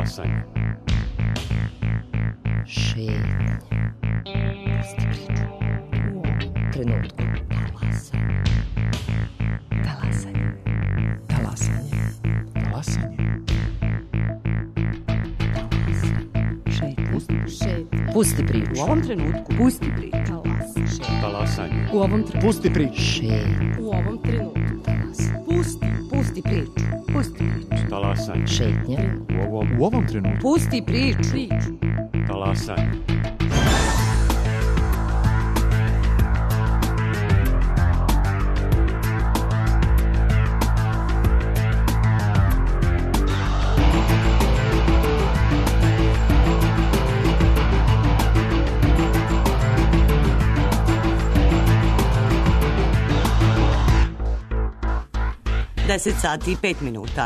Talasanje. Šetnja. Pusti priču. U ovom trenutku. Talasanje. Talasanje. Talasanje. Šetnja. Pusti priču. U ovom trenutku. Pusti priču. Talasanje. U ovom trenutku. Pusti priču. Šetnja. U ovom trenutku. Pusti priču. Pusti priču. Talasanje. Šetnja. U ovom trenutku. Pusti priču. Talasanje. Deset sati i 5 minuta.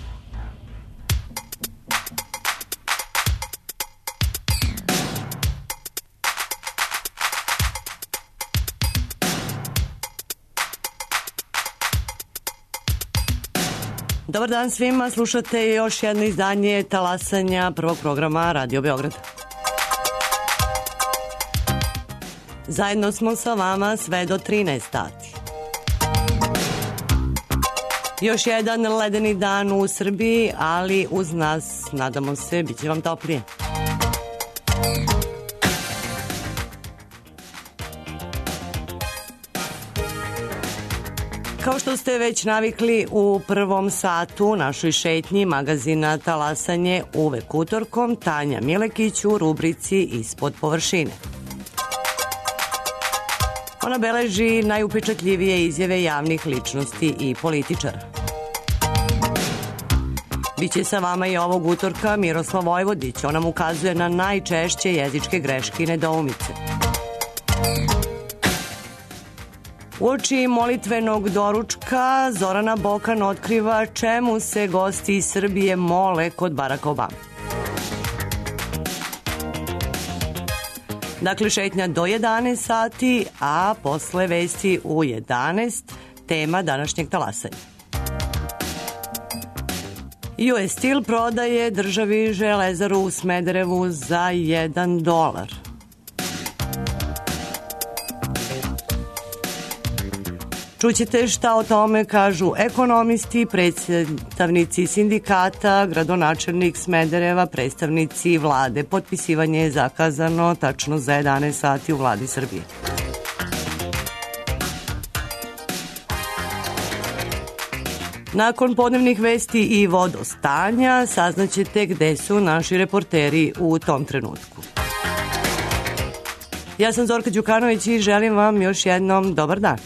Dobar dan svima, slušate još jedno izdanje Talasanja prvog programa Radio Beograd. Zajedno smo sa vama sve do 13 sati. Još jedan ledeni dan u Srbiji, ali uz nas, nadamo se, bit će vam toplije. Kao što ste već navikli, u prvom satu našoj šetnji magazina Talasanje uvek utorkom Tanja Milekić u rubrici Ispod površine. Ona beleži najupečatljivije izjave javnih ličnosti i političara. Biće sa vama i ovog utorka Miroslav Vojvodić. On nam ukazuje na najčešće jezičke greške i nedoumice. Uoči molitvenog doručka Zorana Bokan otkriva čemu se gosti iz Srbije mole kod Baracka Obame. Dakle, šetnja do 11 sati, a posle vesti u 11, tema današnjeg talasanja. US Steel prodaje državi Železaru u Smederevu za $1. Čućete šta o tome kažu ekonomisti, predstavnici sindikata, gradonačelnik Smedereva, predstavnici vlade. Potpisivanje je zakazano tačno za 11 sati u vladi Srbije. Nakon podnevnih vesti i vodostanja saznaćete gde su naši reporteri u tom trenutku. Ja sam Zorka Đukanović i želim vam još jednom dobar dan.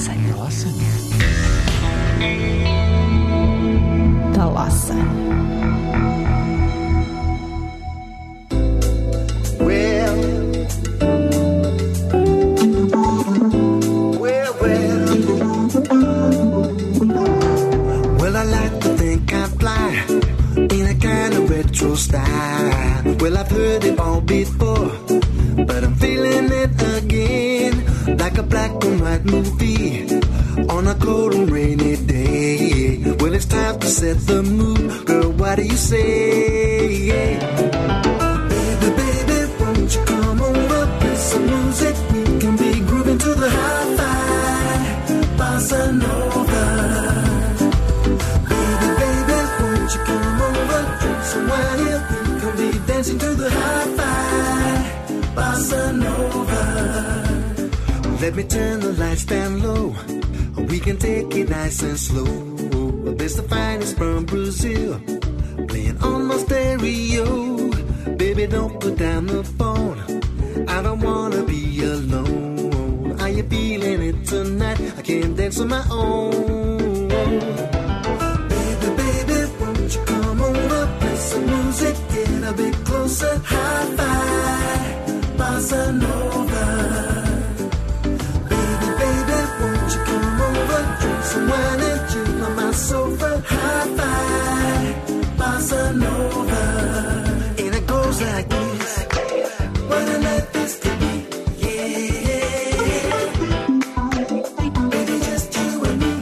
Talasanje. Talasanje. Talasanje. Well, I like to think I fly in a kind of retro style. Well, I've heard it all before, but I'm feeling it again, like a black and white movie on a cold and rainy day. Well, it's time to set the mood, girl, what do you say? Baby, baby, won't you come over, play some music, we can be grooving to the hi-fi bossa nova. Baby, baby, won't you come over, drink some wine here, we can be dancing to the hi-fi bossa nova. Let me turn the lights down low, we can take it nice and slow. There's the finest from Brazil playing on my stereo. Baby, don't put down the phone, I don't wanna be alone. Are you feeling it tonight? I can't dance on my own. Baby, baby, won't you come over, play some music, get a bit closer, hi-fi bossa nova. Won't you come over, drink some wine and chill on my sofa, hi-fi bossa nova. And it goes like this, what a night this could be, yeah. Baby, just you and me,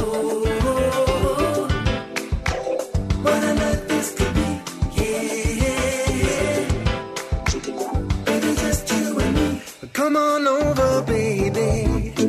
oh. What a night this could be, yeah. Baby, just you and me, come on over, baby.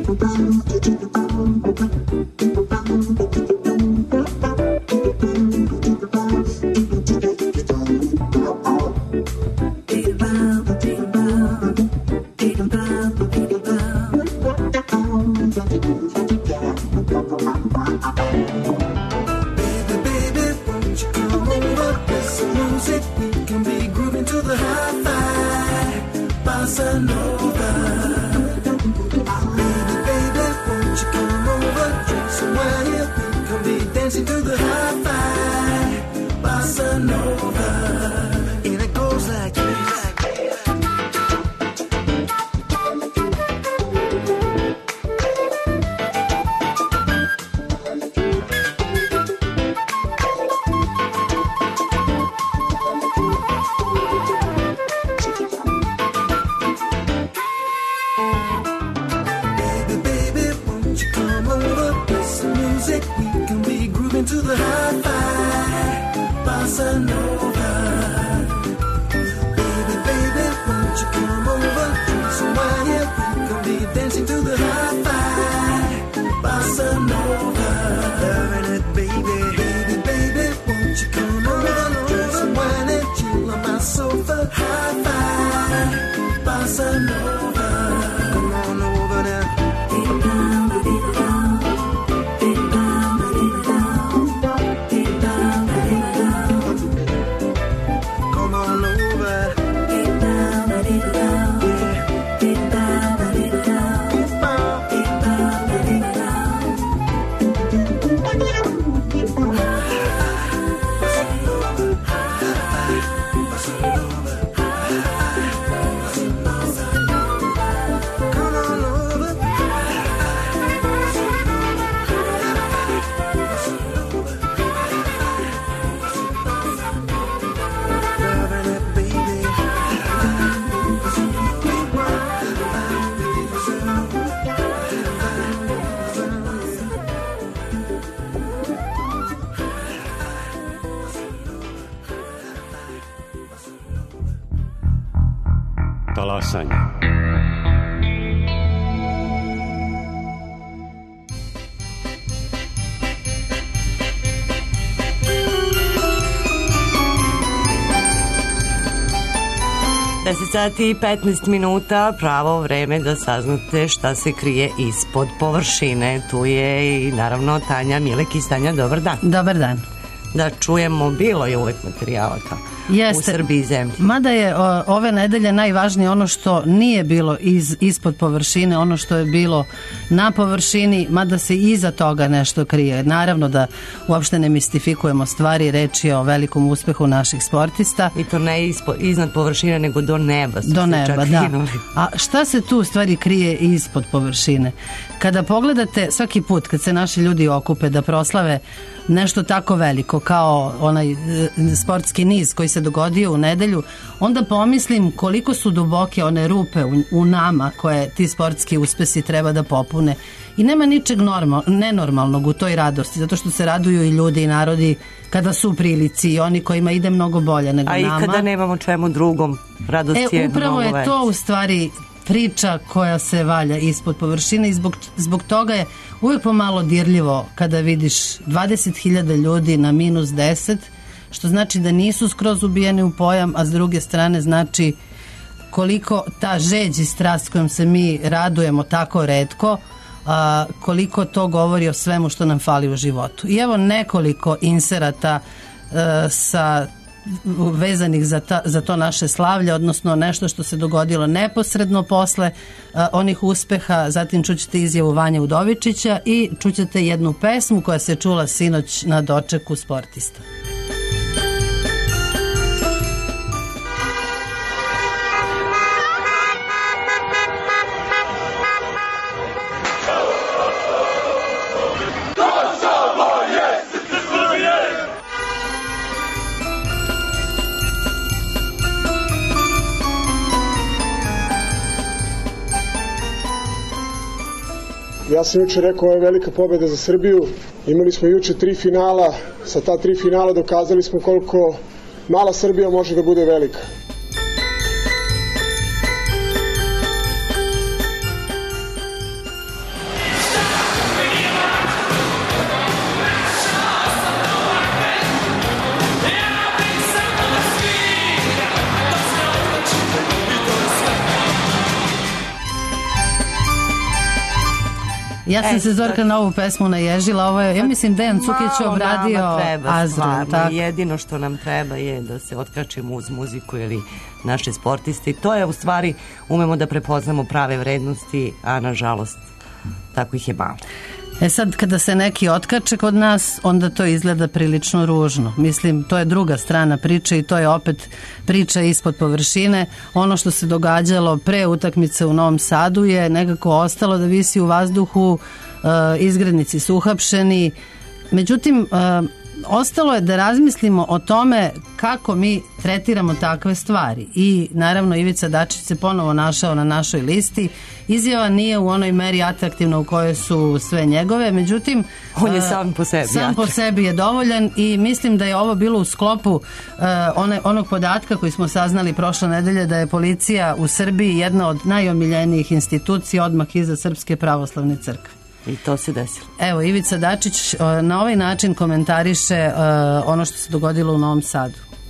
Talasanje. Sati i 15 minuta, pravo vreme da saznate šta se krije ispod površine. Tu je i naravno Tanja Milek. Tanja, dobar dan. Dobar dan. da čujemo, bilo je uvek materijala u Srbiji i zemlji. Mada je ove nedelje najvažnije ono što nije bilo ispod površine, ono što je bilo na površini, mada se iza toga nešto krije. Naravno da uopšte ne mistifikujemo stvari, reč je o velikom uspehu naših sportista. I to ne iznad površine, nego do neba. Do neba, da. A šta se tu u stvari krije ispod površine? Kada pogledate svaki put kad se naši ljudi okupe da proslave nešto tako veliko kao onaj sportski niz koji se dogodio u nedelju, onda pomislim koliko su duboke one rupe u nama koje ti sportski uspesi treba da popune. I nema ničeg nenormalnog u toj radosti, zato što se raduju i ljudi i narodi kada su u prilici i oni kojima ide mnogo bolje nego nama. A i kada nemamo čemu drugom, radost je mnogo veća. Upravo je to u stvari priča koja se valja ispod površine i zbog toga je uvijek pomalo dirljivo kada vidiš 20.000 ljudi na -10, što znači da nisu skroz ubijeni u pojam, a s druge strane znači koliko ta žeđ i strast kojom se mi radujemo tako retko, koliko to govori o svemu što nam fali u životu. I evo nekoliko inserata vezanih za to naše slavlje, odnosno nešto što se dogodilo neposredno posle onih uspeha. Zatim čućete izjavu Vanje Udovičića i čućete jednu pesmu koja se čula sinoć na dočeku sportista. Ja sam juče rekao, ovo je velika pobjeda za Srbiju. Imali smo juče 3 finala. Sa ta 3 finala dokazali smo koliko mala Srbija može da bude velika. Ja sam se, Zorka, na ovu pesmu naježila. Ovo je, ja mislim, Dejan Cukić obradio Azru. Jedino što nam treba je da se otkačimo uz muziku ili naše sportiste. To je u stvari, umemo da prepoznamo prave vrednosti, a nažalost tako ih je malo. Sad kada se neki otkače kod nas, onda to izgleda prilično ružno. Mislim, to je druga strana priče i to je opet priča ispod površine. Ono što se događalo pre utakmice u Novom Sadu je nekako ostalo da visi u vazduhu, izgrednici su uhapšeni. Međutim, ostalo je da razmislimo o tome kako mi tretiramo takve stvari. I naravno Ivica Dačić se ponovo našao na našoj listi. Izjava nije u onoj meri atraktivna u kojoj su sve njegove, međutim on je sam po sebi. Sam po sebi je dovoljan i mislim da je ovo bilo u sklopu onog podatka koji smo saznali prošle nedelje, da je policija u Srbiji jedna od najomiljenijih institucija odmah iza Srpske pravoslavne crkve. I to se desilo. Evo, Ivica Dačić na ovaj način komentariše ono što se dogodilo u Novom Sadu.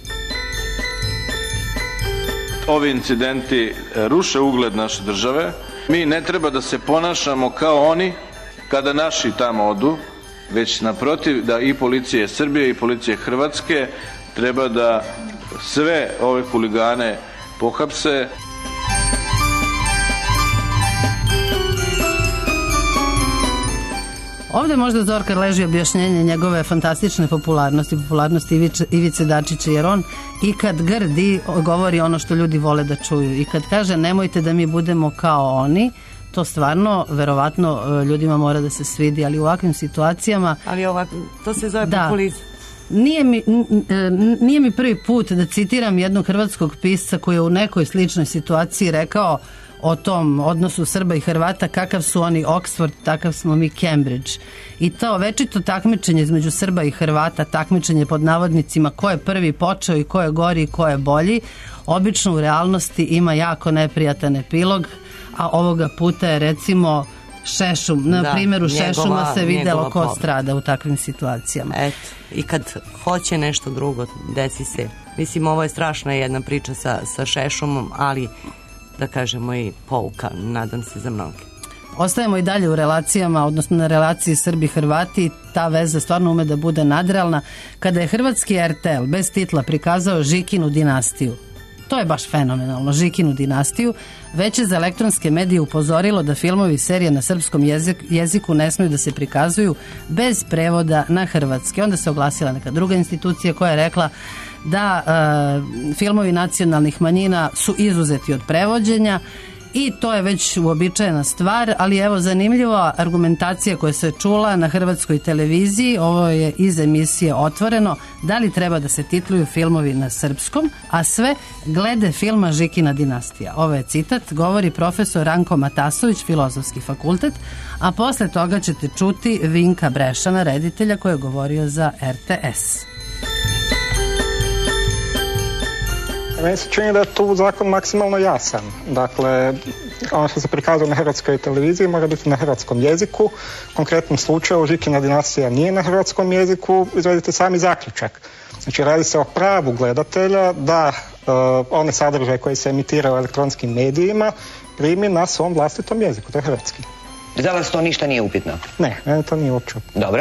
Ovi incidenti ruše ugled naše države. Mi ne treba da se ponašamo kao oni kada naši tamo odu, već naprotiv da i policije Srbije i policije Hrvatske treba da sve ove huligane pohapse. Ovdje možda, Zorka, leži objašnjenje njegove fantastične popularnosti Ivice Dačića, jer on i kad grdi govori ono što ljudi vole da čuju i kad kaže nemojte da mi budemo kao oni, to stvarno verovatno ljudima mora da se svidi, ali u ovakvim situacijama... Ali ovako, to se zove populizam. Nije mi prvi put da citiram jednog hrvatskog pisca koji je u nekoj sličnoj situaciji rekao o tom odnosu Srba i Hrvata, kakav su oni Oxford, takav smo mi Cambridge. I to večito takmičenje između Srba i Hrvata, takmičenje pod navodnicima ko je prvi počeo i ko je gori i ko je bolji, obično u realnosti ima jako neprijatan epilog, a ovoga puta je recimo Šešum. Na primjeru Šešuma se videlo ko strada u takvim situacijama. Eto, i kad hoće nešto drugo, desi se. Mislim, ovo je strašna jedna priča sa Šešumom, ali da kažemo i pouka, nadam se, za mnoge. ostajemo i dalje u relacijama, odnosno na relaciji Srbi-Hrvati, ta veza stvarno ume da bude nadrealna. Kada je hrvatski RTL bez titla prikazao Žikinu dinastiju, to je baš fenomenalno, Žikinu dinastiju, Veće za elektronske medije upozorilo da filmovi i serije na srpskom jeziku ne smiju da se prikazuju bez prevoda na hrvatski. Onda se oglasila neka druga institucija koja je rekla da filmovi nacionalnih manjina su izuzeti od prevođenja i to je već uobičajena stvar, ali evo zanimljiva argumentacija koja se čula na hrvatskoj televiziji, ovo je iz emisije Otvoreno, da li treba da se titluju filmovi na srpskom, a sve glede filma Žikina dinastija. Ovo je citat, govori profesor Ranko Matasović, Filozofski fakultet, a posle toga ćete čuti Vinka Brešana, reditelja koji je govorio za RTS. Meni se čini da je tu zakon maksimalno jasan. Dakle, ono što se prikazuje na hrvatskoj televiziji mora biti na hrvatskom jeziku. U konkretnom slučaju Žikina dinastija nije na hrvatskom jeziku, izvedite sami zaključak. Znači, radi se o pravu gledatelja da one sadržaje koje se emitiraju u elektronskim medijima primi na svom vlastitom jeziku, to je hrvatski. Za vas to ništa nije upitno? Ne, meni to nije uopće. Dobro.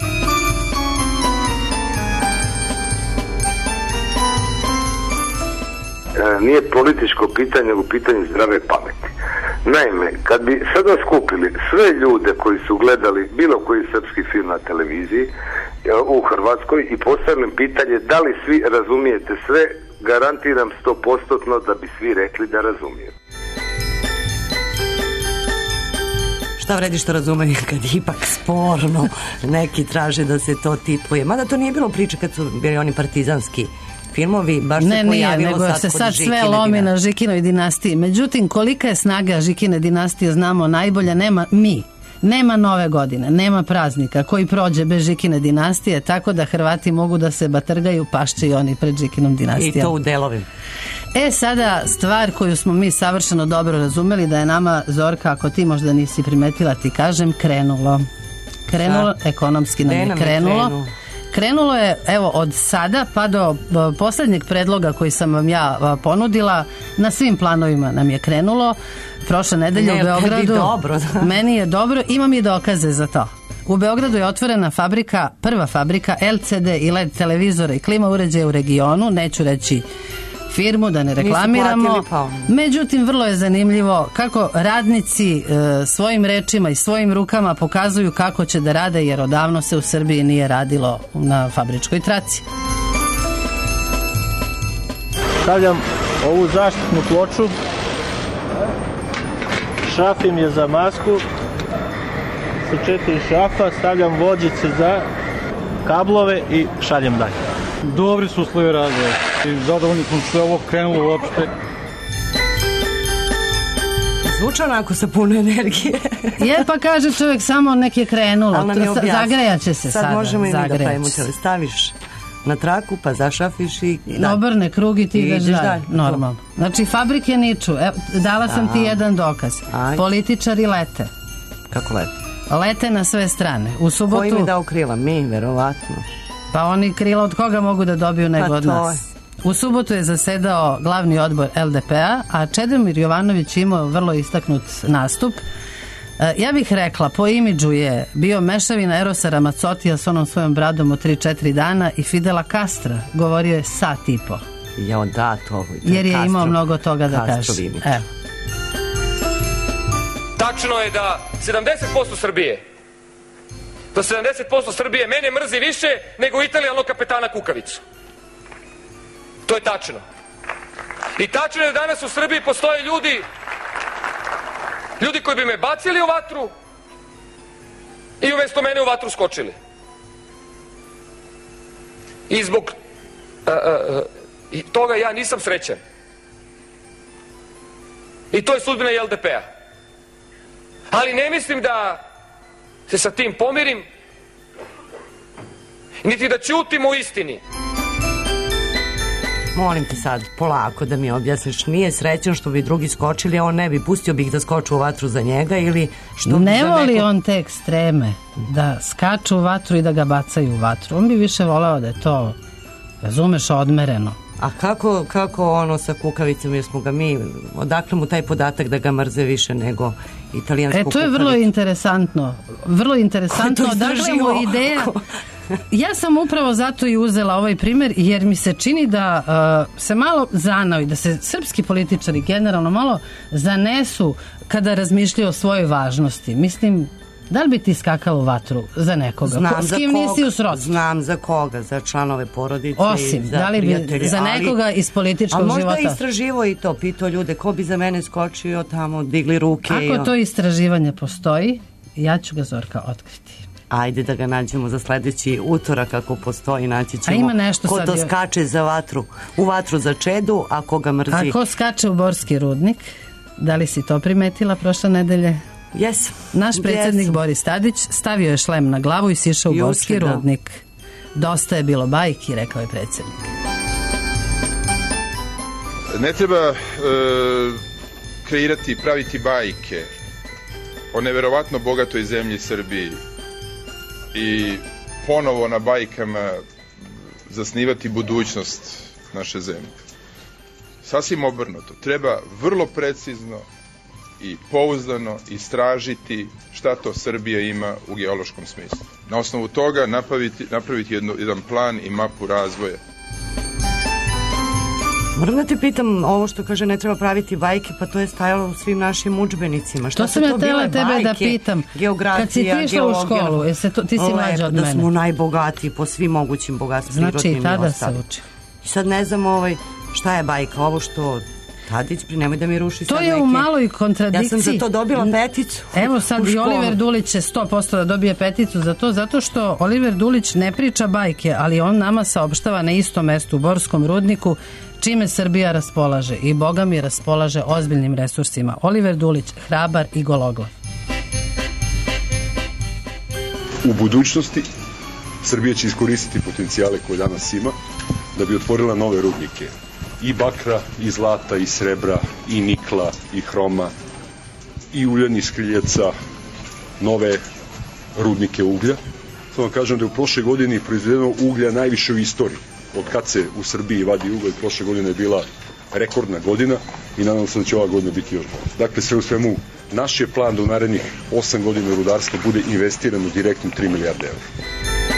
Nije političko pitanje, nego pitanje zdrave pameti. Naime, kad bi sada skupili sve ljude koji su gledali bilo koji srpski film na televiziji u Hrvatskoj i postavili pitanje da li svi razumijete sve, garantiram 100% da bi svi rekli da razumiju. Šta vredi što razumeju kad je ipak sporno, neki traže da se to tipuje. Mada to nije bilo priče kad su bili oni partizanski filmovi, baš se pojavilo nego sad se kod sad Žikine sve lomi dinastije. na Žikinoj dinastiji. Međutim, kolika je snaga Žikine dinastije znamo najbolje, nema nove godine, nema praznika koji prođe bez Žikine dinastije, tako da Hrvati mogu da se batrgaju, pašće i oni pred Žikinom dinastijom. I to u delovima. Sada stvar koju smo mi savršeno dobro razumeli, da je nama, Zorka, ako ti možda nisi primetila, ti kažem, krenulo, ekonomski nam je krenulo. Krenulo je, evo, od sada pa do posljednjeg predloga koji sam vam ja ponudila, na svim planovima nam je krenulo. Prošle nedelje u Beogradu. Meni je dobro, imam i dokaze za to. U Beogradu je otvorena prva fabrika LCD i LED televizora i klima uređaja u regionu, neću reći firmu, da ne reklamiramo. Međutim, vrlo je zanimljivo kako radnici svojim rečima i svojim rukama pokazuju kako će da rade, jer odavno se u Srbiji nije radilo na fabričkoj traci. Stavljam ovu zaštitnu ploču, šrafim je za masku, sa 4 šrafa, stavljam vođice za kablove i šaljem dalje. Dobri su uslovi razvoja i zadovoljni smo što je ovo krenulo uopšte. Zvuče onako sa puno energije. Pa kaže čovjek samo nek je krenulo, zagrejaće se sada. Sad možemo i mi da pravimo tele. Staviš na traku pa zašafiš i obrne krug i ti ideš dalje. Normalno. Znači fabrike niču. Dala sam ti jedan dokaz. Političari lete. Kako lete? Lete na sve strane. U subotu... Ko im je dao krila? Mi, verovatno. Pa oni krila od koga mogu da dobiju nego od nas. U subotu je zasedao glavni odbor LDP-a, a Čedomir Jovanović imao vrlo istaknut nastup. Ja bih rekla, po imidžu je bio mešavina Erosa Ramazzotija s onom svojom bradom od 3-4 dana i Fidela Castra, govorio je sat i po. Jer je imao mnogo toga da kaže. Evo. Tačno je da 70% Srbije, da 70% Srbije mene mrzi više nego italijanog kapetana Kukavicu. To je tačno. I tačno je da danas u Srbiji postoje ljudi koji bi me bacili u vatru i umjesto mene u vatru skočili. I zbog toga ja nisam srećan. I to je sudbina i LDP-a. Ali ne mislim da se sa tim pomirim, niti da ćutim o istini. Molim te sad, polako da mi objasniš, nije srećan što bi drugi skočili, a on ne bi, pustio bih da skoču u vatru za njega ili što... Ne voli on te ekstreme, da skaču u vatru i da ga bacaju u vatru. On bi više voleo da je to, razumeš, odmereno. A kako ono sa kukavicom, jer smo ga mi, odakle mu taj podatak da ga mrze više nego italijansku kukavicu? To je vrlo interesantno. Vrlo interesantno. Odakle mu ideja... Ja sam upravo zato i uzela ovaj primjer, jer mi se čini da se malo zanao i da se srpski političari generalno malo zanesu kada razmišljaju o svojoj važnosti. Mislim, da li bi ti skakala u vatru za nekoga? S kim nisi u srodstvu? Znam za koga, za članove porodice. Osim, i za da li bi prijatelje, za nekoga iz političkog života? A možda je istraživo i to, pitao ljude, ko bi za mene skočio tamo, digli ruke. Ako to istraživanje postoji, ja ću ga, Zorka, otkriti. Ajde da ga nađemo za sledeći utorak, ako postoji, naći ćemo. A ima nešto ko sad to skače u vatru za čedu, a koga mrzi. A ko skače u Borski rudnik? Da li si to primetila prošle nedelje? Jesam. Naš predsjednik Boris Tadić stavio je šlem na glavu i sišao u Borski rudnik. Dosta je bilo bajki, rekao je predsjednik. Ne treba kreirati, praviti bajke o neverovatno bogatoj zemlji Srbiji i ponovo na bajkama zasnivati budućnost naše zemlje. Sasvim obrnuto. Treba vrlo precizno i pouzdano istražiti šta to Srbija ima u geološkom smislu. Na osnovu toga napraviti jedan plan i mapu razvoja. Moram da te pitam, ovo što kaže ne treba praviti bajke, pa to je stajalo u svim našim udžbenicima. Što sam ja tela tebe da pitam? Geografija, kad si ti išla u školu, ti si mlađa od mene. Da smo najbogatiji po svim mogućim bogatstvima. Znači i tada se uči. I sad ne znam šta je bajka, ovo što Tadić, nemoj da mi ruši sad neke... To je u maloj kontradikciji. Ja sam za to dobila peticu. Evo sad i Oliver Dulić će 100% da dobije peticu za to, zato što Oliver Dulić ne priča bajke, ali on nama saopštava na istom mestu u Borskom rudniku čime Srbija raspolaže i Boga mi raspolaže ozbiljnim resursima. Oliver Dulić, hrabar i gologlav. U budućnosti Srbija će iskoristiti potencijale koje danas ima da bi otvorila nove rudnike. I bakra, i zlata, i srebra, i nikla, i hroma, i uljanih škriljeca, nove rudnike uglja. Samo kažem da je u prošle godini proizvedeno uglja najviše u istoriji. Od kad se u Srbiji vadi ugalj, prošle godine je bila rekordna godina i nadam se da će ova godina biti još bolja. Dakle, sve u svemu, naš je plan da u narednih 8 godina rudarstva bude investirano direktno 3 milijarde evra.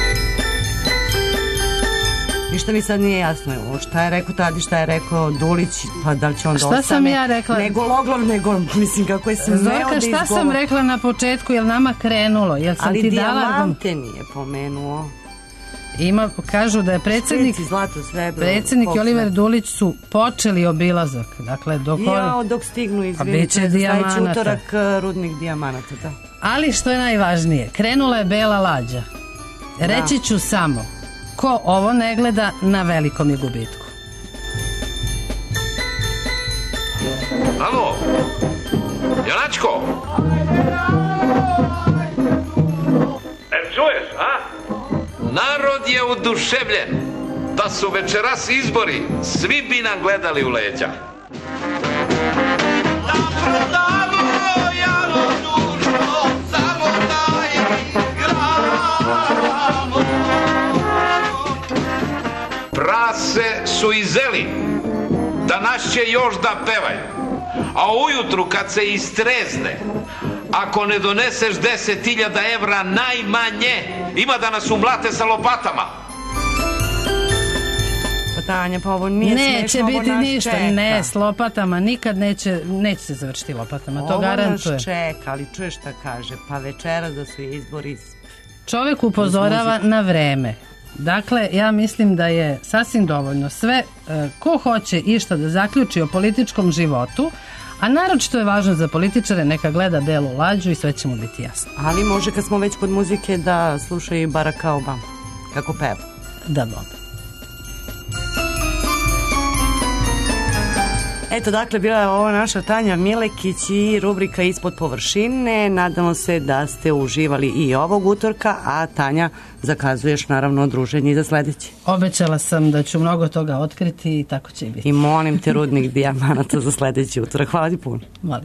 Ništa mi sad nije jasno. Šta je rekao Tadić, šta je rekao Dulić, pa da li će on da ostane? Šta sam ja rekla? Nego loglav, nego mislim kako je se znao da izgovor. Zorka, šta sam rekla na početku, jel nama krenulo? Jel sam ali ti dala... dijamante nije pomenuo. Kažu da je predsjednik i Oliver Dulić su počeli obilazak. Dakle, dok stignu, izvinite, sledeći utorak rudnik dijamanata, da. Ali što je najvažnije, krenula je bela lađa. Reći ću samo, ko ovo ne gleda, na velikom je gubitku. Alo, Janačko? Čuješ, a? Narod je oduševljen. Da su večeras izbori, svi bi nam gledali u leđa. Prase su izeli, danas će još da pevaju, a ujutru kad se istrezne, ako ne doneseš 10.000 evra najmanje, ima da nas umlate sa lopatama. Pa Tanja, pa ovo nije smešno, neće biti ništa, čeka. Ne, s lopatama, nikad neće se završiti lopatama, to garantuje. Ovo nas čeka, ali čuješ šta kaže, pa večeras da su izbori... Čovjek upozorava na vreme. Dakle, ja mislim da je sasvim dovoljno sve, ko hoće išta da zaključi o političkom životu, a naročito je važno za političare, neka gleda belu lađu i sve će mu biti jasno. Ali može kad smo već kod muzike da slušaju i Baracka Obama, kako peva. Da, Boga. Eto, dakle, bila je ovo naša Tanja Milekić i rubrika Ispod površine. Nadamo se da ste uživali i ovog utorka, a Tanja, zakazuješ naravno druženje i za sledeći. Obećala sam da ću mnogo toga otkriti i tako će i biti. I molim te, rudnik dijamanata za sledeći utorak. Hvala ti puno. Molim.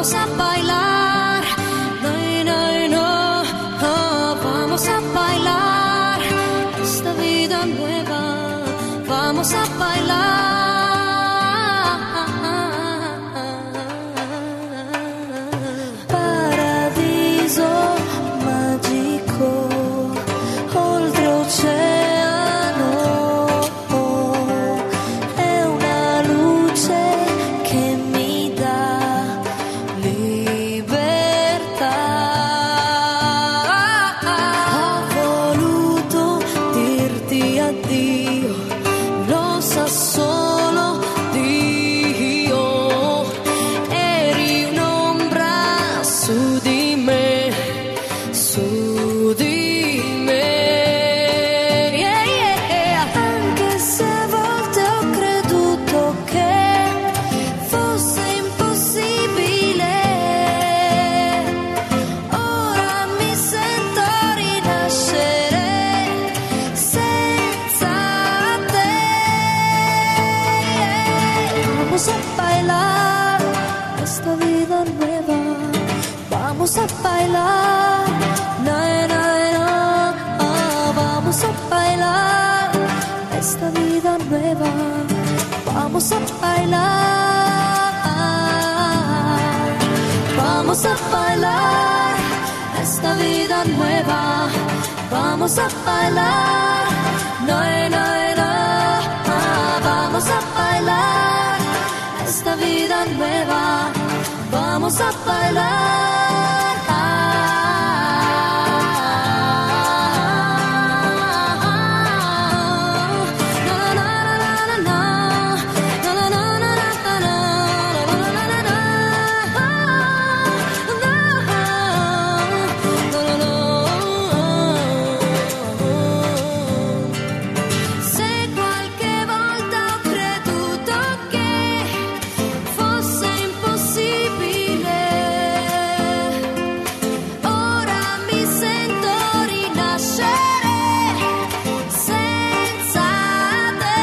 vamos a bailar, no, no, no, no, vamos a bailar esta vida nueva, vamos a bailar. Paradiso magico, oltre oceano, è una luce che mi dà libertà. Ho voluto dirti addio, lo sa solo Dio, eri un'ombra su di me, su di me. Yeah, yeah. Anche se a volte ho creduto che fosse impossibile, ora mi sento rinascere senza te. Vamos a bailar esta vida nueva, vamos a bailar, na, na, na, ah, vamos a bailar esta vida nueva, vamos a bailar, vamos a bailar esta vida nueva, vamos a bailar, na, na, na, ah, vamos a bailar esta vida nueva, vamos a bailar. Se qualche volta ho creduto che fosse impossibile, ora mi sento rinascere senza te.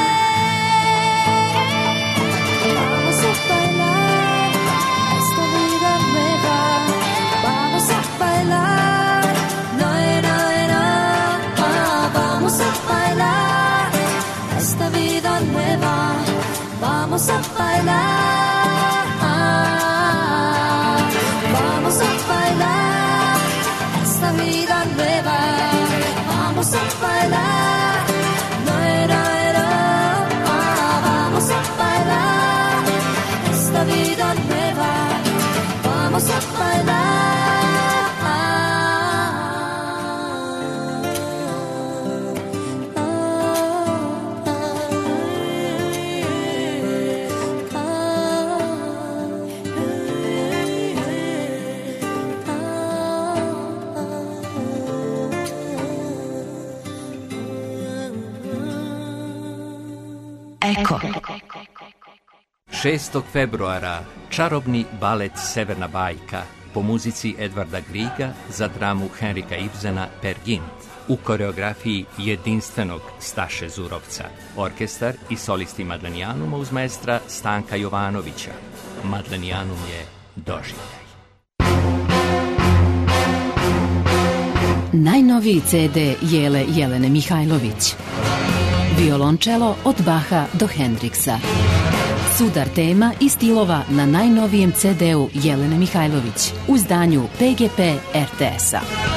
Vamos a bailar esta vida nueva, vamos a bailar, no, no, no, ah, vamos a bailar esta vida nueva, vamos a bailar, vamos a bailar esta vida nueva, vamos a bailar, no, no, no, ah, vamos a bailar esta vida nueva, vamos a bailar. Eko. 6. februara čarobni balet Severna bajka po muzici Edvarda Griga za dramu Henrika Ibsena Peer Gynt u koreografiji jedinstvenog Staše Zurovca, orkestar i solisti Madlenijanuma uz maestra Stanka Jovanovića. Madlenijanum je doživljaj. Najnoviji CD Jelene Mihajlović. Violončelo od Baha do Hendriksa. Sudar tema i stilova na najnovijem CD-u Jelene Mihajlović u izdanju PGP RTS-a.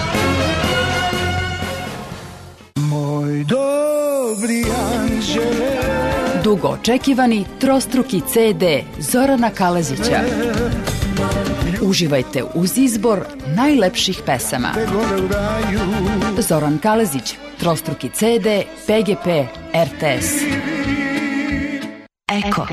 Moj dobri anđele, Dugo očekivani trostruki CD Zorana Kalezića. Uživajte uz izbor najlepših pesama. Zoran Kalezić, trostruki CD, PGP, RTS. Eko.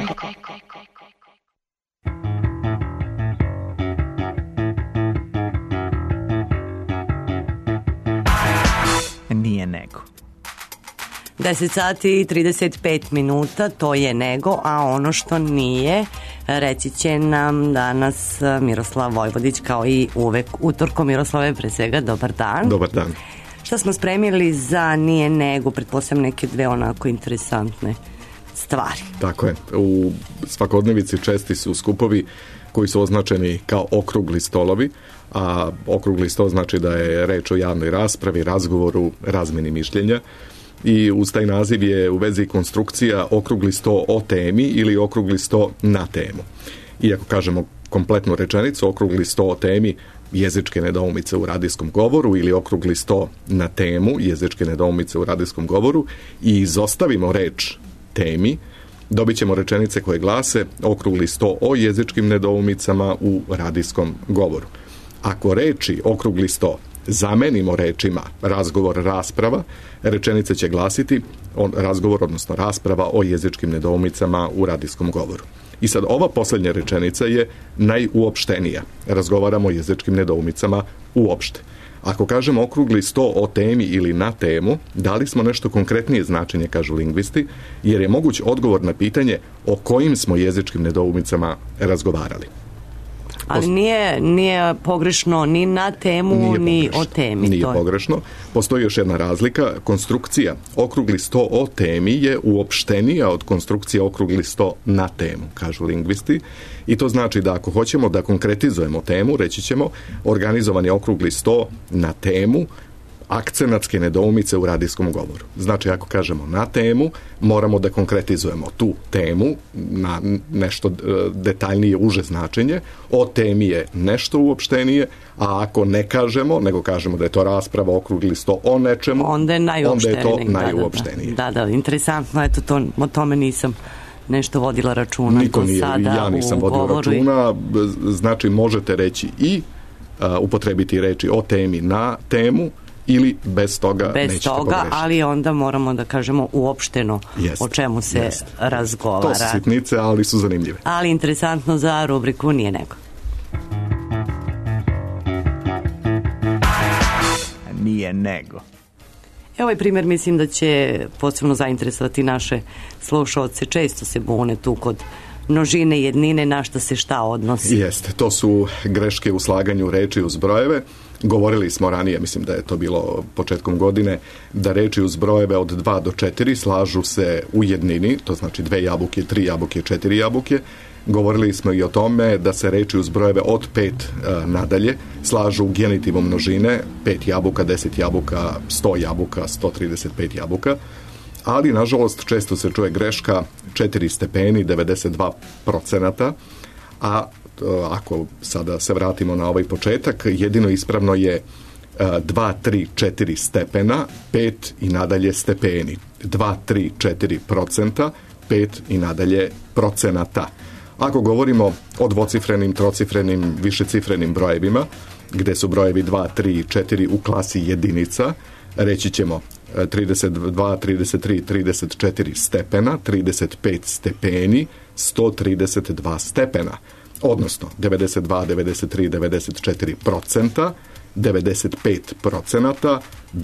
Nije nego. 10 sati i 35 minuta, to je nego, a ono što nije, reći će nam danas Miroslav Vojvodić, kao i uvek utorkom. Miroslave, pre svega, dobar dan. Dobar dan. Šta smo spremili za nije nego, pretpostavljam neke dve onako interesantne stvari. Tako je. U svakodnevici česti su skupovi koji su označeni kao okrugli stolovi, a okrugli sto znači da je reč o javnoj raspravi, razgovoru, razmeni mišljenja. I uz taj naziv je u vezi konstrukcija okrugli sto o temi ili okrugli sto na temu. Iako kažemo kompletnu rečenicu, okrugli sto o temi jezičke nedoumice u radijskom govoru ili okrugli sto na temu jezičke nedoumice u radijskom govoru i izostavimo reč temi, dobit ćemo rečenice koje glase okrugli sto o jezičkim nedoumicama u radijskom govoru. Ako reči okrugli sto zamenimo rečima razgovor, rasprava, rečenice će glasiti razgovor, odnosno rasprava o jezičkim nedoumicama u radijskom govoru. I sad ova posljednja rečenica je najuopštenija. Razgovaramo o jezičkim nedoumicama uopšte. Ako kažemo okrugli sto o temi ili na temu, dali smo nešto konkretnije značenje, kažu lingvisti, jer je moguć odgovor na pitanje o kojim smo jezičkim nedoumicama razgovarali. Ali nije pogrešno ni na temu, ni o temi. Nije pogrešno. Postoji još jedna razlika. Konstrukcija okrugli sto o temi je uopštenija od konstrukcije okrugli sto na temu, kažu lingvisti. I to znači da ako hoćemo da konkretizujemo temu, reći ćemo organizovan je okrugli sto na temu akcenatske nedoumice u radijskom govoru. Znači, ako kažemo na temu, moramo da konkretizujemo tu temu na nešto detaljnije, uže značenje. O temi je nešto uopštenije, a ako ne kažemo, nego kažemo da je to rasprava okrugli sto o nečemu, onda je to najuopštenije. Da, interesantno, eto, o tome nisam nešto vodila računa. Niko nije, ja nisam vodio računa. Znači, možete reći i upotrebiti reči o temi na temu, ili bez toga nećete pogrešiti. Ali onda moramo da kažemo uopšteno o čemu se razgovara. To su sitnice, ali su zanimljive. Ali interesantno za rubriku Nije nego. Nije nego. Ovaj primjer mislim da će posebno zainteresovati naše slušaoce. Često se bune tu kod množine, jednine, na šta se šta odnosi. Jeste, to su greške u slaganju reči uz brojeve. Govorili smo ranije, mislim da je to bilo početkom godine, da reči uz brojeve od 2 do 4 slažu se u jednini, to znači 2 jabuke, 3 jabuke, 4 jabuke. Govorili smo i o tome da se reči uz brojeve od 5 nadalje slažu u genitivu množine, 5 jabuka, 10 jabuka, 100 jabuka, 135 jabuka. Ali, nažalost, često se čuje greška 4 stepeni, 92%, a ako sada se vratimo na ovaj početak, jedino ispravno je 2, 3, 4 stepena, 5 i nadalje stepeni. 2, 3, 4%, 5 i nadalje procenata. Ako govorimo o dvocifrenim, trocifrenim, višecifrenim brojevima, gde su brojevi 2, 3 i 4 u klasi jedinica, reći ćemo 32, 33, 34 stepena, 35 stepeni, 132 stepena. Odnosno 92, 93, 94%, 95%,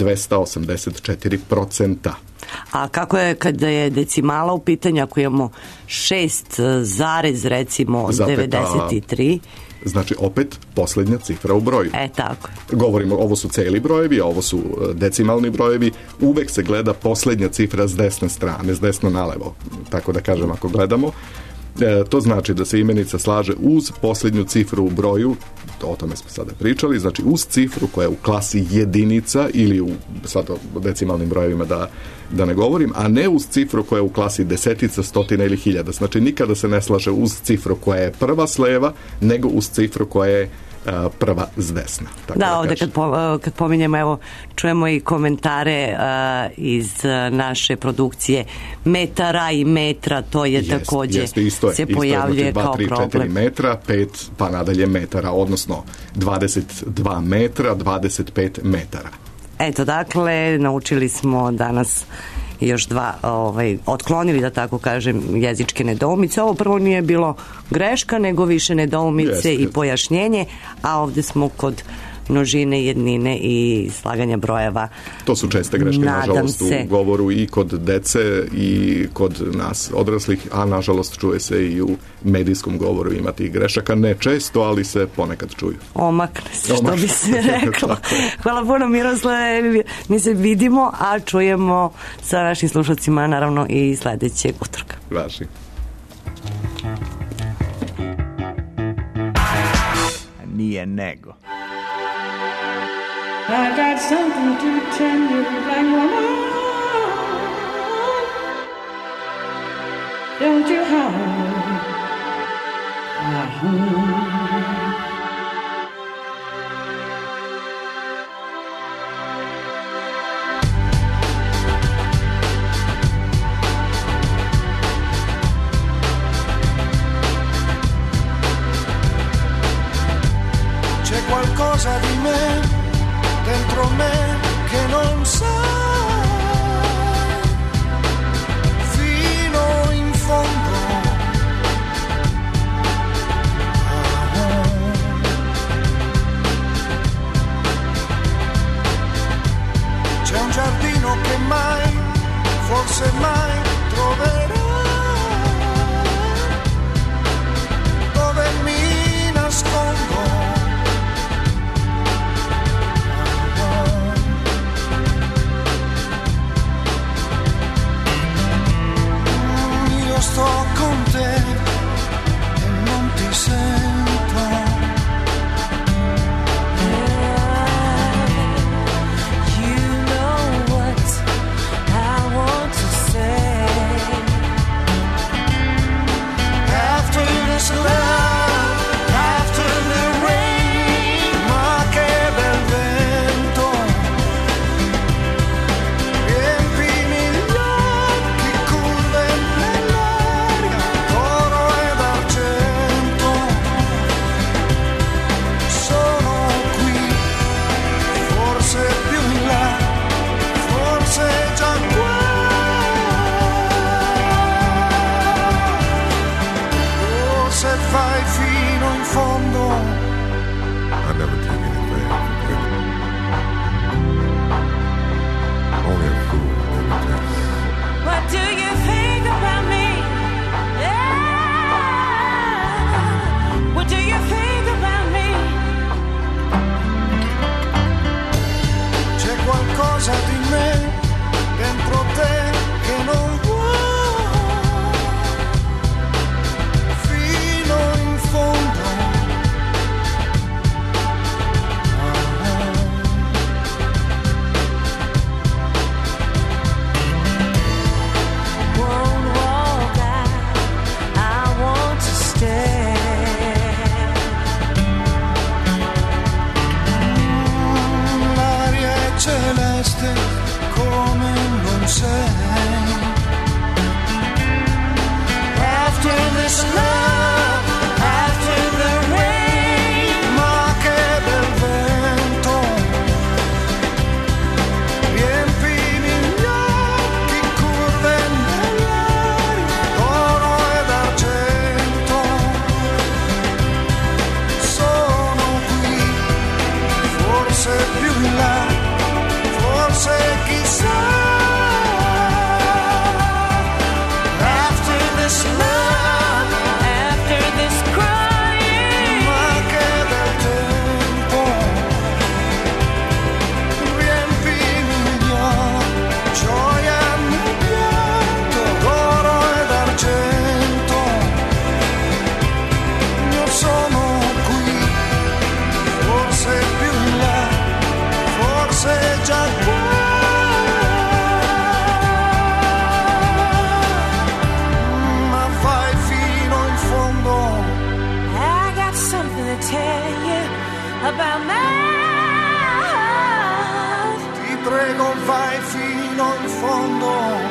284%. A kako je kada je decimala u pitanju, ako imamo 6 zarez, recimo 93? Znači opet posljednja cifra u broju. Tako. Govorimo, ovo su celi brojevi, a ovo su decimalni brojevi. Uvek se gleda posljednja cifra s desne strane, s desno nalevo. Tako da kažem, ako gledamo. To znači da se imenica slaže uz posljednju cifru u broju, o tome smo sada pričali, znači uz cifru koja je u klasi jedinica ili u sad o decimalnim brojevima da ne govorim, a ne uz cifru koja je u klasi desetica, stotina ili hiljada. Znači nikada se ne slaže uz cifru koja je prva s leva, nego uz cifru koja je prva s desna. Tako da, ovdje kad pominjemo, evo, čujemo i komentare iz naše produkcije metara i metra, to je također se pojavljuje kao problem. 2, 3, 4 metra, 5 pa nadalje metara, odnosno 22 metra, 25 metara. Eto, dakle, naučili smo danas još dva, otklonili, da tako kažem, jezičke nedoumice. Ovo prvo nije bilo greška, nego više nedoumice i pojašnjenje, a ovdje smo kod množine, jednine i slaganja brojeva. To su česte greške, nažalost, u govoru i kod dece i kod nas odraslih, a nažalost čuje se i u medijskom govoru ima tih grešaka. Ne često, ali se ponekad čuju. Omakne se, što bi se reklo. Hvala puno, Miroslave. Mi se vidimo, a čujemo sa našim slušacima naravno i sledećeg utorka. Važi. nije nego. I got something to tell you, black woman. Don't you holler. C'è qualcosa di me, dentro me, che non sai, fino in fondo. C'è un giardino che mai, forse mai troverò, dove mi nascondo. Sto con te e non ti sento. You know what I want to say. After this love, after the rain, ma che bel vento. Riempimi gli occhi, curve nell'aria, oro ed argento. Sono qui, forse più in là, forse già qua. Oh, se vai fino in fondo. I never take anything for granted. Only a fool never takes. What do you think about me? Yeah. What do you think about me? C'è qualcosa di me dentro te che non vuoi fino in fondo. Won't walk out, I want to stay. L'aria è celeste come non sei. After this love, after the rain, ma che bel vento. Riempimi gli occhi, curve nell'aria, oro ed argento. Sono qui, forse più in là, forse chissà. After this love, After this crying, ma che bel tempo. Riempimi gli occhi, gioia nel pianto, oro ed argento. Io sono qui, forse più in là, forse già qua. Ma vai fino in fondo. I got something to tell you about me. Ti prego, vai fino in fondo.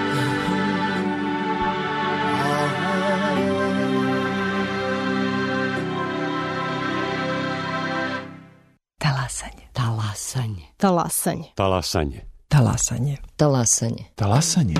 Talasanje. Talasanje. Talasanje. Talasanje. Talasanje. Talasanje. Talasanje.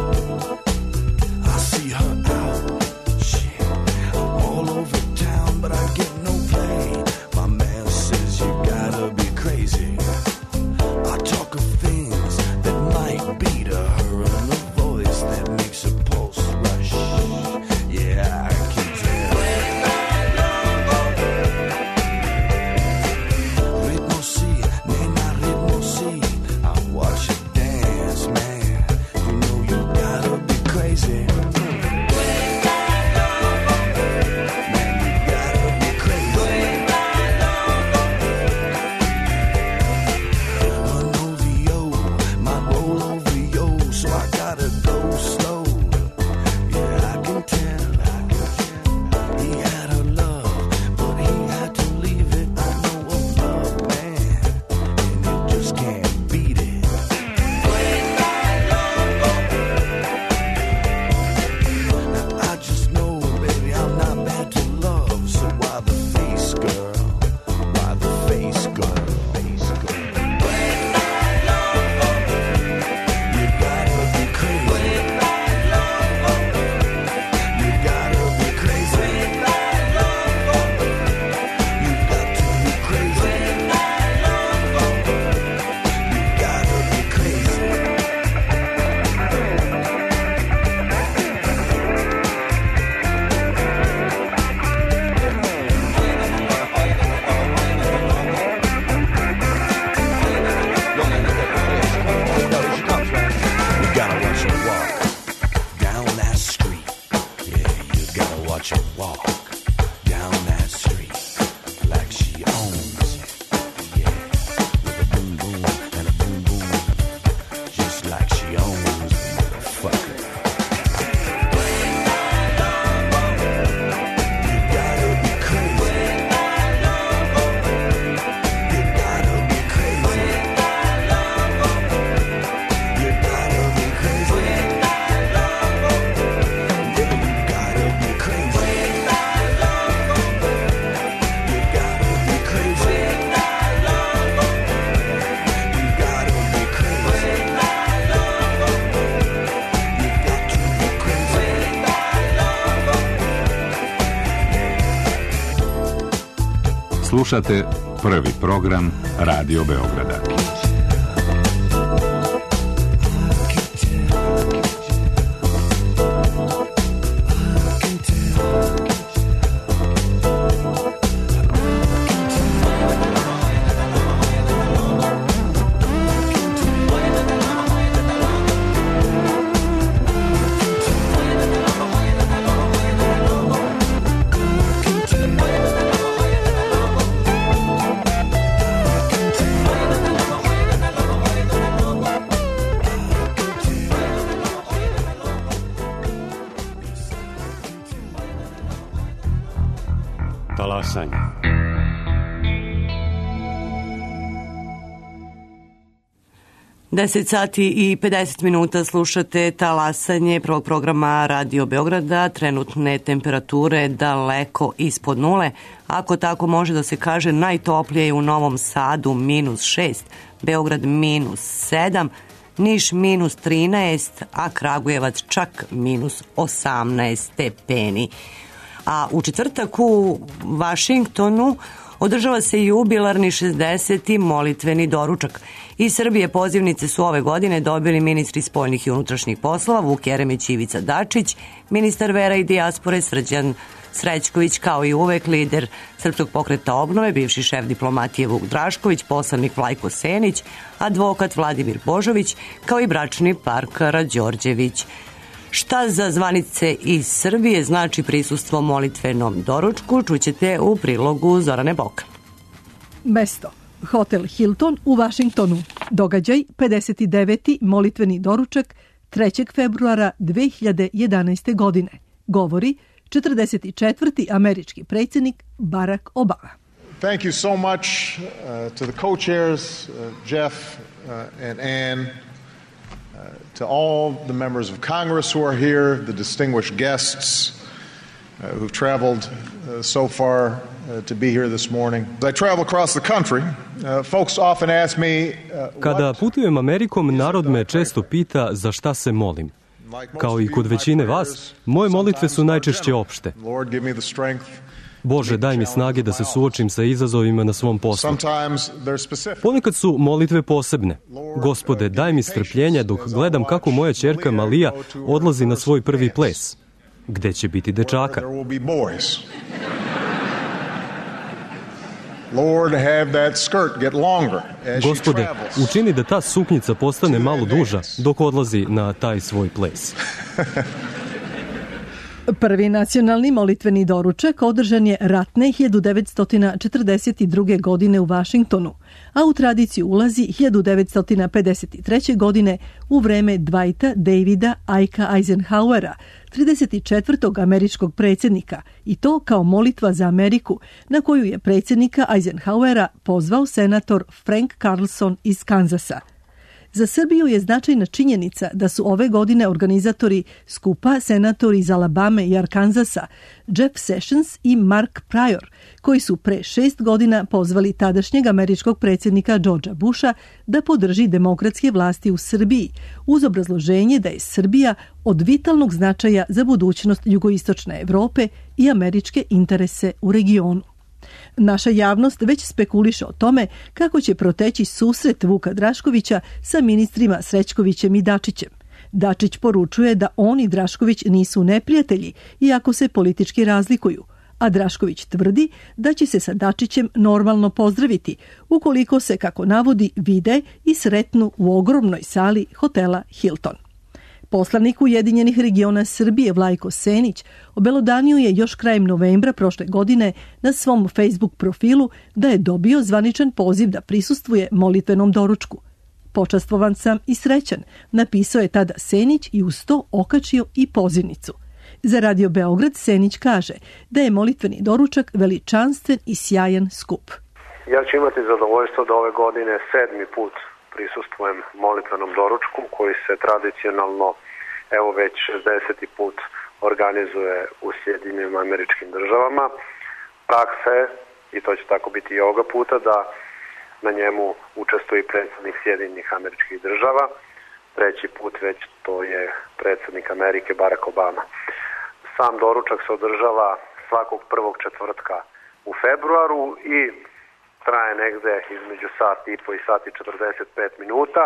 I see her out, shit, all over town, but Jones, fucker. Slušate prvi program Radio Beograda. Talasanje. Deset sati i 50 minuta slušate Talasanje prvog programa Radio Beograda. Trenutne temperature daleko ispod nule. Ako tako može da se kaže, najtoplije je u Novom Sadu -6, Beograd -7, Niš -13, a Kragujevac čak -18 stepeni. A u četvrtak u Vašingtonu održava se jubilarni 60. molitveni doručak. Iz Srbije pozivnice su ove godine dobili ministri spoljnih i unutrašnjih poslova Vuk Jeremić i Ivica Dačić, ministar vera i dijaspore Srđan Srećković, kao i uvek lider Srpskog pokreta obnove, bivši šef diplomatije Vuk Drašković, poslanik Vlajko Senić, advokat Vladimir Božović, kao i bračni par Karađorđević. Šta za zvanice iz Srbije znači prisustvo molitvenom doručku, čućete u prilogu Zorane Bokan. Mesto: Hotel Hilton u Vašingtonu. Događaj: 59. molitveni doručak 3. februara 2011. godine. Govori 44. američki predsjednik Barack Obama. Thank you so much to the co-chairs, Jeff and Ann, to all the members of Congress who are here, the distinguished guests who've traveled so far to be here this morning. As I travel across the country, folks often ask me Kada putujem Amerikom, narod me često pita za šta se molim. Kao i kod većine vas, moje molitve su najčešće opšte. Lord, give me the strength. Bože, daj mi snage da se suočim sa izazovima na svom poslu. Ponekad su molitve posebne. Gospode, daj mi strpljenja dok gledam kako moja ćerka Malija odlazi na svoj prvi ples. Gde će biti dečaka? Gospode, učini da ta suknjica postane malo duža dok odlazi na taj svoj ples. Prvi nacionalni molitveni doručak održan je ratne 1942. godine u Vašingtonu, a u tradiciju ulazi 1953. godine u vreme Dwighta Davida Ika Eisenhowera, 34. američkog predsjednika, i to kao molitva za Ameriku, na koju je predsjednika Eisenhowera pozvao senator Frank Carlson iz Kanzasa. Za Srbiju je značajna činjenica da su ove godine organizatori skupa senatori iz Alabame i Arkansasa, Jeff Sessions i Mark Pryor, koji su pre 6 godina pozvali tadašnjeg američkog predsjednika Georgea Busha da podrži demokratske vlasti u Srbiji, uz obrazloženje da je Srbija od vitalnog značaja za budućnost jugoistočne Evrope i američke interese u regionu. Naša javnost već spekuliše o tome kako će proteći susret Vuka Draškovića sa ministrima Srećkovićem i Dačićem. Dačić poručuje da on i Drašković nisu neprijatelji, iako se politički razlikuju, a Drašković tvrdi da će se sa Dačićem normalno pozdraviti, ukoliko se, kako navodi, vide i sretnu u ogromnoj sali hotela Hilton. Poslanik Ujedinjenih regiona Srbije Vlajko Senić obelodanio je još krajem novembra prošle godine na svom Facebook profilu da je dobio zvaničan poziv da prisustvuje molitvenom doručku. Počastvovan sam i srećan, napisao je tada Senić i uz to okačio i pozivnicu. Za Radio Beograd Senić kaže da je molitveni doručak veličanstven i sjajan skup. Ja ću imati zadovoljstvo da ove godine 7. put prisustvujem molitvenom doručku koji se tradicionalno, evo već 60. put organizuje u Sjedinjenim Američkim Državama. Praksa je, i to će tako biti i ovoga puta, da na njemu učestvuje predsjednik Sjedinjenih Američkih Država. 3. put već to je predsjednik Amerike Barack Obama. Sam doručak se održava svakog prvog četvrtka u februaru i traje negde između sat i po i sat i 45 minuta.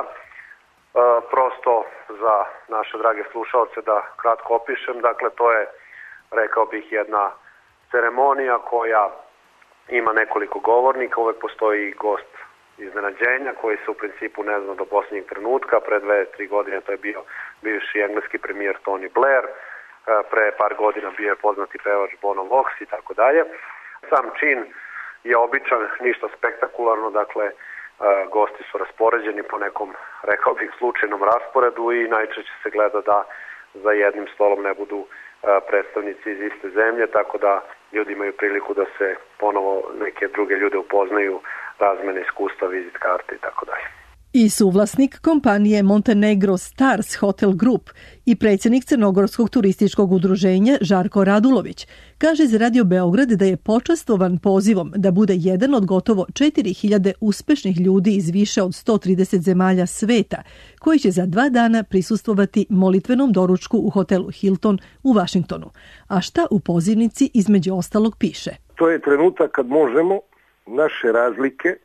Prosto za naše drage slušalce da kratko opišem, dakle to je, rekao bih, jedna ceremonija koja ima nekoliko govornika, uvek postoji gost iznenađenja koji se u principu ne zna do posljednjeg trenutka. Pre 2-3 godine to je bio bivši engleski premijer Tony Blair, pre par godina bio je poznati pevač Bono Vox i tako dalje. Sam čin je običan, ništa spektakularno, dakle gosti su raspoređeni po nekom, rekao bih, slučajnom rasporedu i najčešće se gleda da za jednim stolom ne budu predstavnici iz iste zemlje, tako da ljudi imaju priliku da se ponovo neke druge ljude upoznaju, razmene iskustva, vizit karte i tako dalje. I suvlasnik kompanije Montenegro Stars Hotel Group i predsjednik Crnogorskog turističkog udruženja Žarko Radulović kaže za Radio Beograd da je počastvovan pozivom da bude jedan od gotovo 4000 uspešnih ljudi iz više od 130 zemalja sveta koji će za 2 dana prisustvovati molitvenom doručku u hotelu Hilton u Vašingtonu. A šta u pozivnici između ostalog piše? To je trenutak kad možemo naše razlike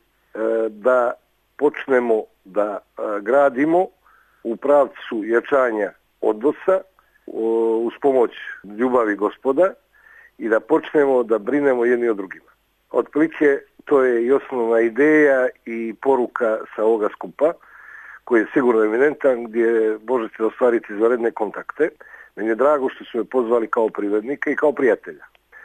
da počnemo da gradimo u pravcu jačanja odnosa uz pomoć ljubavi Gospoda i da počnemo da brinemo jedni o drugima. Otprilike to je i osnovna ideja i poruka sa ovoga skupa koji je sigurno eminentan gdje možete ostvariti izvanredne kontakte. Meni je drago što su me pozvali kao privrednika i kao prijatelja.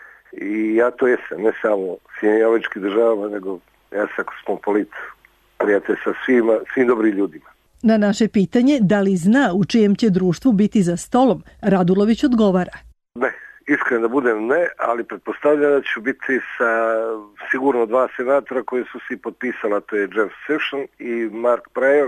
I ja to jesam, ne samo Sjedinjenim Američkim Državama, nego ja sam kosmopolit, prijatelj sa svim dobrim ljudima. Na naše pitanje da li zna u čijem će društvu biti za stolom, Radulović odgovara. Ne, iskreno da budem ne, ali pretpostavljam da ću biti sa sigurno 2 senatora koji su svi potpisala, to je Jeff Sessions i Mark Pryor.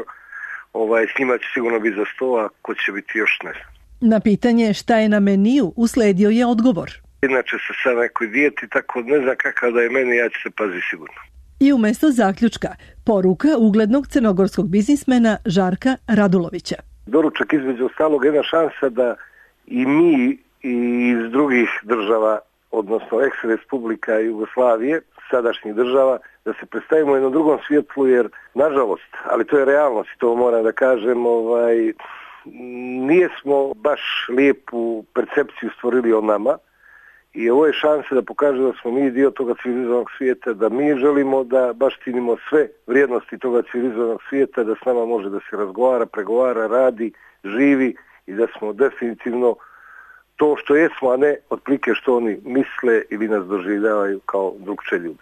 S njima će sigurno biti za sto, a ko će biti još ne znam. Na pitanje šta je na meniju usledio je odgovor. Inače se sa nekoj dijeti, tako ne znam kakav da je meni, ja ću se paziti sigurno. I umjesto zaključka, poruka uglednog crnogorskog biznismena Žarka Radulovića. Doručak između ostalog jedna šansa da i mi iz drugih država, odnosno ex-republika Jugoslavije, sadašnjih država, da se predstavimo u jednom drugom svjetlu, jer nažalost, ali to je realnost i to moram da kažem, nije smo baš lijepu percepciju stvorili o nama. I ovo je šansa da pokaže da smo mi dio toga civilizovanog svijeta, da mi želimo da baštinimo sve vrijednosti toga civilizovanog svijeta, da s nama može da se razgovara, pregovara, radi, živi i da smo definitivno to što jesmo, a ne otprilike što oni misle ili nas doživljavaju kao drugčije ljude.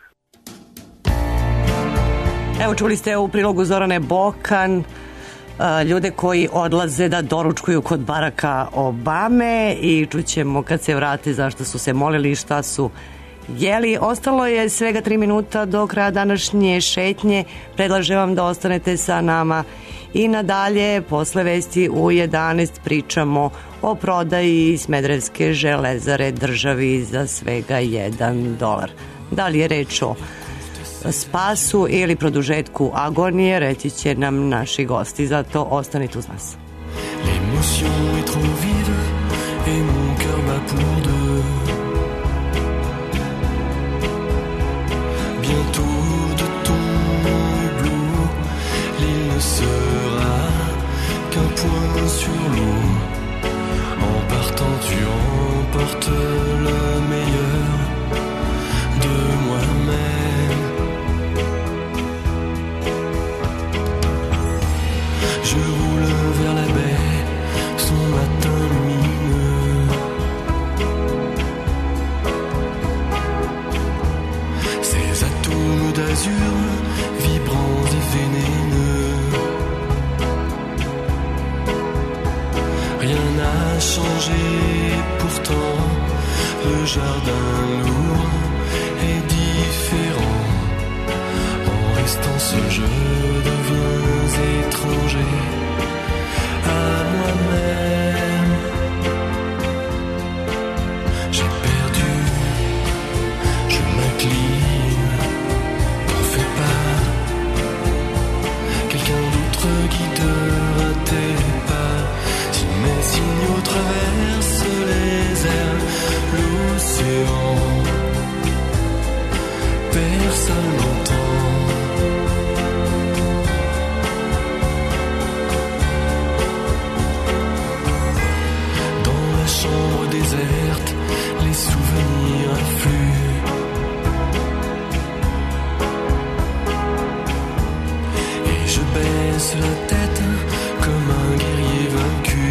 Evo, čuli ste u prilogu Zorane Bokan ljude koji odlaze da doručkuju kod Baracka Obame i čućemo kad se vrate zašto su se molili i šta su jeli. Ostalo je svega 3 minuta do kraja današnje šetnje. Predlažem vam da ostanete sa nama i nadalje. Posle vesti u 11 pričamo o prodaji Smederevske železare državi za svega $1. Da li je reč o spasu ili produžetku agonije, reći će nam naši gosti, zato ostanite uz nas. L'émotion est trop vive et mon cœur bat pour deux. Bientôt de ton hublot, l'île ne sera qu'un point sur l'eau. En partant tu emportes le meilleur de moi-même. Je roule vers la baie, son matin lumineux. Ces atomes d'azur, vibrants et vénéneux. n'a changé, pourtant le jardin lourd est différent. En restant seul, je deviens étranger à moi-même. J'ai perdu, je m'incline, t'en fais pas. Quelqu'un d'autre guidera tes pas. Si mes signaux traversent les airs, l'océan, personne n'entend. Dans la chambre déserte, les souvenirs affluent. Et je baisse la tête comme un guerrier vaincu.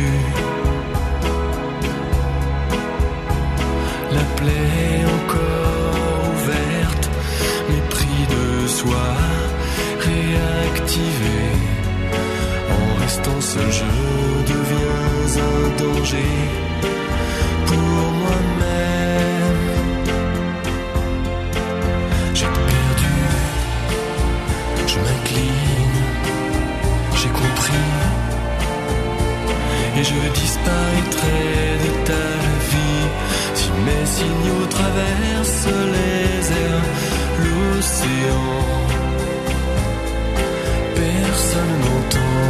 La plaie encore ouverte, mépris de soi réactivé. En restant seul, je deviens un danger pour moi-même. J'ai perdu, je m'incline, j'ai compris, et je disparaîtrai de ta vie. Si mes signaux traversent les airs, l'océan, personne n'entend.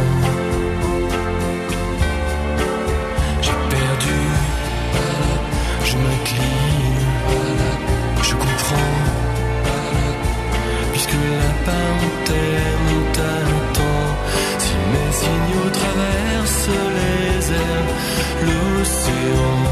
J'ai perdu, je m'incline, je comprends, puisque la parenthèse t'attend. Si mes signaux traversent les airs, l'océan,